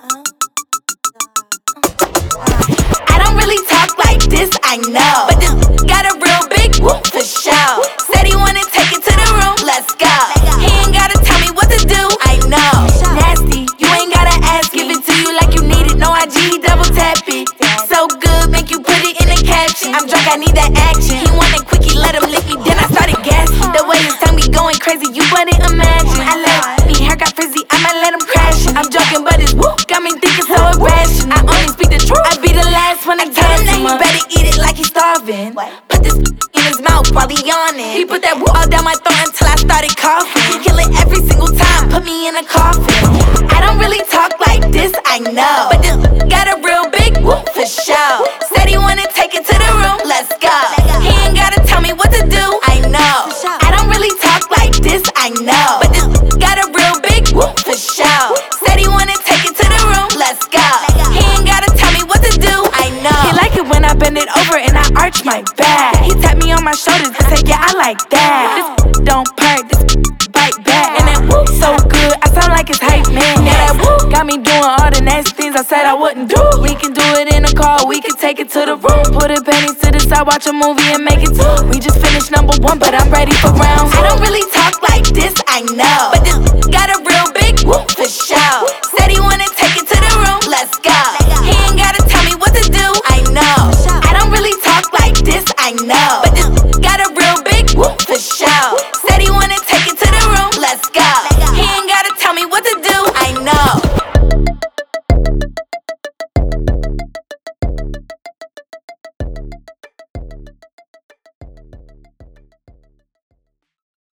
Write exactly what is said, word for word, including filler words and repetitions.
I don't really talk like this, I know, but this got a real big whoop for show. Said he wanna take it to the room, let's go. He ain't gotta tell me what to do, I know. Nasty, you ain't gotta ask, give it to you like you need it. No I G, double tap it. So good, make you put it in the caption. I'm drunk, I need that action. He wanted quick, he let him lick me, then I started gassing. The way his tongue be going crazy, you wouldn't imagine. I let me hair got frizzy, I might let him crash it. I'm joking, but his whoop got me thinking so irrational. I only speak the truth, I be the last one to tell him. You better eat it like he's starving. Put this in his mouth while he yawning. He put that whoop all down my throat until I started coughing. He kill it every single time, put me in a coffin. I don't really talk like this, I know, but this got a real big whoop for show. Said he wanna take it to the room, let's go. He ain't gotta tell me what to do, I know. I don't really talk like this, I know, but this got a real big whoop for show. Said he wanna take it to the room, let's go. He ain't gotta tell me what to do, I know. He like it when I bend it over and I arch my back. He tap me on my shoulders and say, yeah, I like that. This don't perk, this bite back. And that whoop so good, I sound like it's hype, man. Yeah, that whoop got me doing all the nasty things I said I wouldn't do. We can do it in the car, we can take it to the room. Put a penny to the side, watch a movie and make it two. We just finished number one, but I'm ready for round two. I don't really talk like this, I know, but this got a real big whoop for show. Said he wanna take it to the room, let's go. He ain't gotta tell me what to do, I know. I don't really talk like this, I know, but this got a real big whoop for show. Said he wanna take it to the room, let's go.